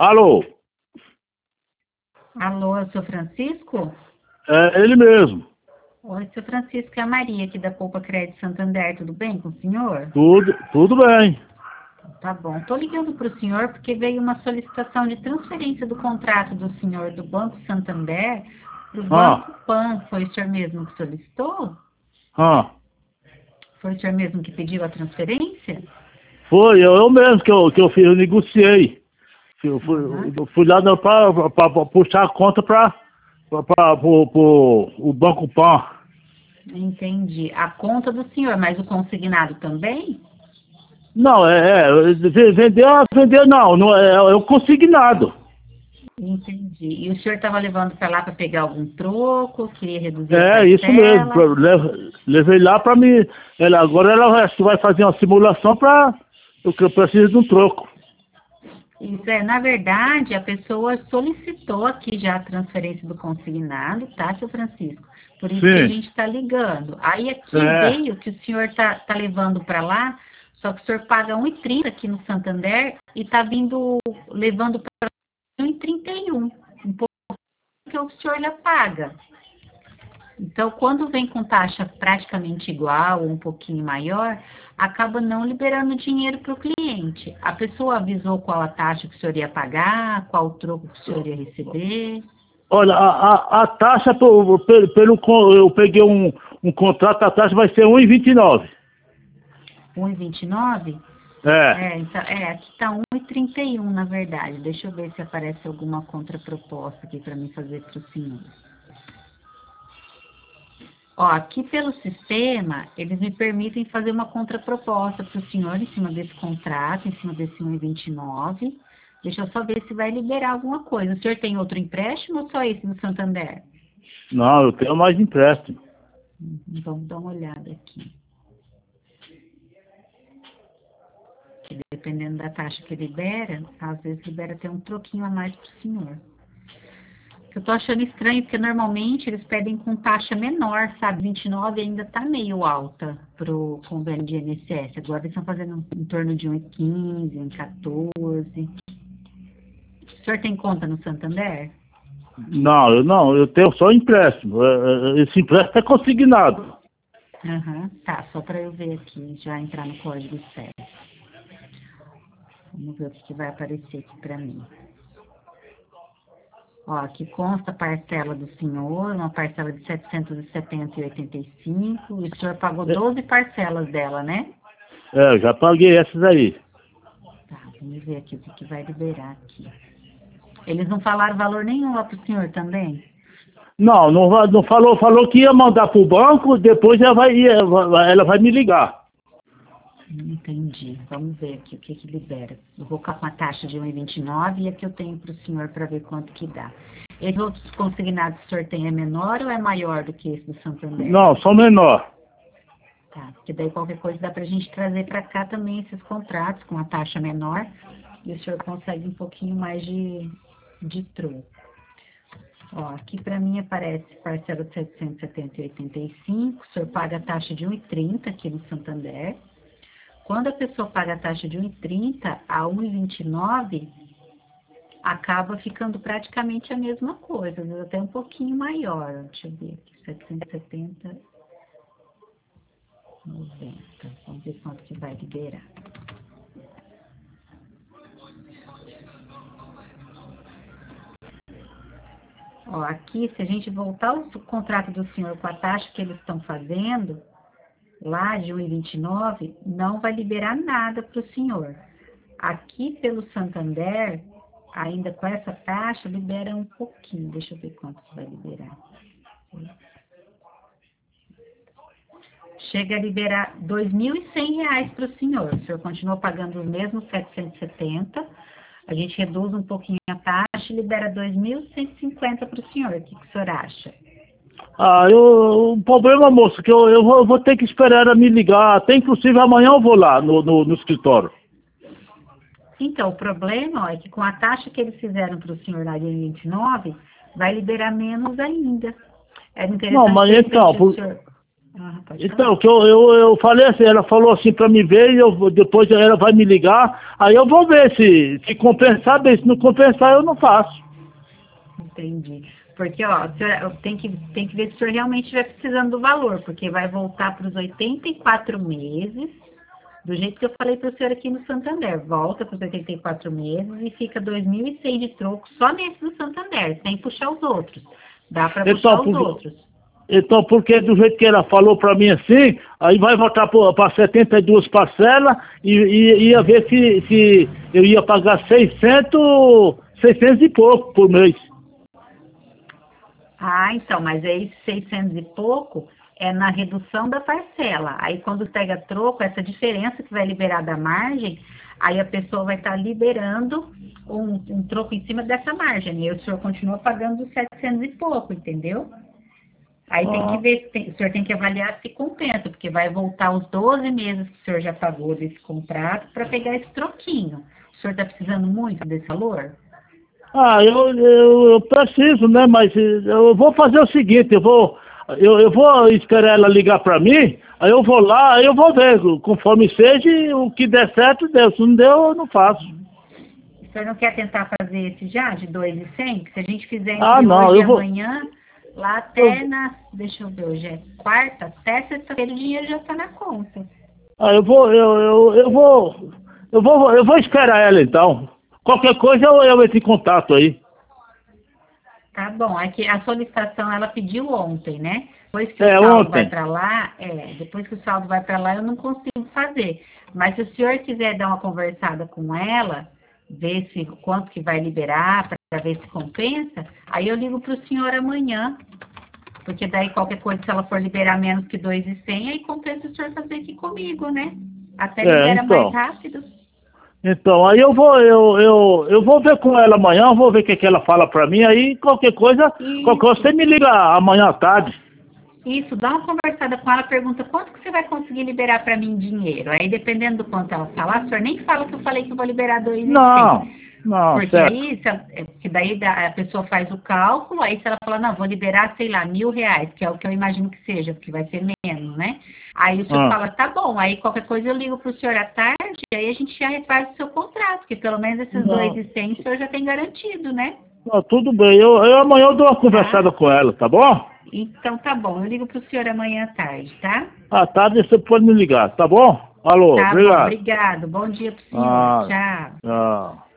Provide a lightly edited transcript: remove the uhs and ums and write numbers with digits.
Alô? Alô, é o seu Francisco? É ele mesmo. Oi, seu Francisco, é a Maria aqui da Poupa Crédito Santander, tudo bem com o senhor? Tudo bem. Tá bom. Tô ligando para o senhor porque veio uma solicitação de transferência do contrato do senhor do Banco Santander para o Ah, Banco Pan. Foi o senhor mesmo que solicitou? ah. Foi o senhor mesmo que pediu a transferência? Foi eu mesmo que eu fiz, eu negociei. Uhum. Eu fui lá para puxar a conta para o Banco Pan. Entendi. A conta do senhor, mas o consignado também? Não, vender não, não é o consignado. Entendi. E o senhor estava levando para lá para pegar algum troco, queria reduzir a É isso mesmo. parcela? Levei lá para mim. Agora ela acho que vai fazer uma simulação para o que eu preciso de um troco. Isso é, na verdade, a pessoa solicitou aqui já a transferência do consignado, tá, seu Francisco? Por isso que a Sim. gente está ligando. Aí aqui É. veio que o senhor tá levando para lá, só que o senhor paga 1,30 aqui no Santander e tá levando para 1,31, um pouco que o senhor já paga. Então, quando vem com taxa praticamente igual ou um pouquinho maior, acaba não liberando dinheiro para o cliente. A pessoa avisou qual a taxa que o senhor ia pagar, qual o troco que o senhor ia receber. Olha, a taxa, eu peguei um contrato, a taxa vai ser 1,29. 1,29? É. Então, aqui está 1,31 na verdade. Deixa eu ver se aparece alguma contraproposta aqui para mim fazer para o senhor. Ó, aqui pelo sistema, eles me permitem fazer uma contraproposta para o senhor em cima desse contrato, em cima desse 1,29. Deixa eu só ver se vai liberar alguma coisa. O senhor tem outro empréstimo ou só esse do Santander? Não, eu tenho mais empréstimo. Vamos dar uma olhada aqui. Que dependendo da taxa que libera, às vezes libera até um troquinho a mais para o senhor. Eu tô achando estranho, porque normalmente eles pedem com taxa menor, sabe? 29 ainda tá meio alta pro convênio de INSS. Agora eles estão fazendo em torno de 1,15, 1,14. O senhor tem conta no Santander? Não, eu tenho só empréstimo. Esse empréstimo é consignado. Aham, tá. Só para eu ver aqui, já entrar no código certo. Vamos ver o que vai aparecer aqui para mim. Ó, aqui consta a parcela do senhor, uma parcela de 770,85. E o senhor pagou 12 parcelas dela, né? Eu já paguei essas aí. Tá, vamos ver aqui o que vai liberar aqui. Eles não falaram valor nenhum lá pro senhor também? Não falou que ia mandar pro banco, depois ela vai me ligar. Entendi. Vamos ver aqui o que libera. Eu vou com a taxa de 1,29 e a que eu tenho para o senhor para ver quanto que dá. Esses outros consignados que o senhor tem é menor ou é maior do que esse do Santander? Não, só menor. Tá, porque daí qualquer coisa dá para a gente trazer para cá também esses contratos com a taxa menor e o senhor consegue um pouquinho mais de troco. Ó, aqui para mim aparece parcela de 770,85, o senhor paga a taxa de 1,30 aqui no Santander. Quando a pessoa paga a taxa de 1,30 a 1,29, acaba ficando praticamente a mesma coisa, às vezes até um pouquinho maior. Deixa eu ver aqui, 770,90. Vamos ver quanto que vai liberar. Ó, aqui, se a gente voltar o contrato do senhor com a taxa que eles estão fazendo, lá de 1,29, não vai liberar nada para o senhor. Aqui pelo Santander, ainda com essa taxa, libera um pouquinho. Deixa eu ver quanto vai liberar. Chega a liberar R$ 2.100 para o senhor. O senhor continua pagando os mesmos 770. A gente reduz um pouquinho a taxa e libera 2.150 para o senhor. O que o senhor acha? O problema, moço, que eu vou ter que esperar ela me ligar. Até inclusive amanhã eu vou lá no escritório. Então, o problema, ó, é que com a taxa que eles fizeram para o senhor lá de 29, vai liberar menos ainda. É Não, interessante mas de repente então, o senhor... Ah, pode Então, falar. que eu falei assim, ela falou assim pra me ver, depois ela vai me ligar, aí eu vou ver se compensar bem, se não compensar eu não faço. Entendi. Porque, ó, o senhor tem que ver se o senhor realmente estiver precisando do valor, porque vai voltar para os 84 meses, do jeito que eu falei para o senhor aqui no Santander. Volta para os 84 meses e fica 2.100 de troco só nesse do Santander, sem puxar os outros. Dá para Então, puxar os outros. então, porque do jeito que ela falou pra mim assim, aí vai voltar para 72 parcelas e ia ver se eu ia pagar 600 e pouco por mês. Ah, então, mas aí 600 e pouco é na redução da parcela. Aí quando pega troco, essa diferença que vai liberar da margem, aí a pessoa vai estar liberando um troco em cima dessa margem. E o senhor continua pagando os 700 e pouco, entendeu? Aí tem que Ah, ver, o senhor tem que avaliar se compensa, porque vai voltar os 12 meses que o senhor já pagou desse contrato para pegar esse troquinho. O senhor está precisando muito desse valor? eu preciso, né? Mas eu vou fazer o seguinte, eu vou esperar ela ligar pra mim, aí eu vou lá, aí eu vou ver, conforme seja, o que der certo, deu. Se não deu, eu não faço. O senhor não quer tentar fazer esse já, de 2.100? Que se a gente fizer Ah, entre não, hoje e amanhã, lá até deixa eu ver, hoje é quarta, até sexta-feira o dinheiro já está na conta. eu vou, eu vou esperar ela então. Qualquer coisa eu entro em contato aí. Tá bom, é que a solicitação ela pediu ontem, né? Depois que o É, saldo vai ontem. para lá, depois que o saldo vai para lá eu não consigo fazer. Mas se o senhor quiser dar uma conversada com ela, ver se quanto que vai liberar para ver se compensa, aí eu ligo para o senhor amanhã, porque daí qualquer coisa, se ela for liberar menos que 2.100, aí compensa o senhor fazer aqui comigo, né? Até libera mais Então. rápido. Então, aí eu vou ver com ela amanhã, eu vou ver o que ela fala pra mim, aí qualquer coisa Isso. você me liga amanhã à tarde. Isso, dá uma conversada com ela, pergunta quanto que você vai conseguir liberar para mim em dinheiro. Aí, dependendo do quanto ela falar, o senhor nem fala que eu falei que eu vou liberar 2.100. Não, não, Porque certo. aí, porque daí a pessoa faz o cálculo, aí se ela falar, não, vou liberar, sei lá, R$ 1.000, que é o que eu imagino que seja, porque vai ser menos, né? Aí o senhor Ah, fala, tá bom, aí qualquer coisa eu ligo pro senhor à tarde, aí a gente já refaz o seu contrato, porque pelo menos esses não, 2.100 o senhor já tem garantido, né? não, tudo bem, amanhã eu dou uma Tá? conversada com ela, tá bom? Então tá bom, eu ligo pro senhor amanhã à tarde, tá? À tarde você pode me ligar, tá bom? Alô, Tá bom, obrigado. obrigado. Bom dia pro senhor. Ah, Tchau. ah.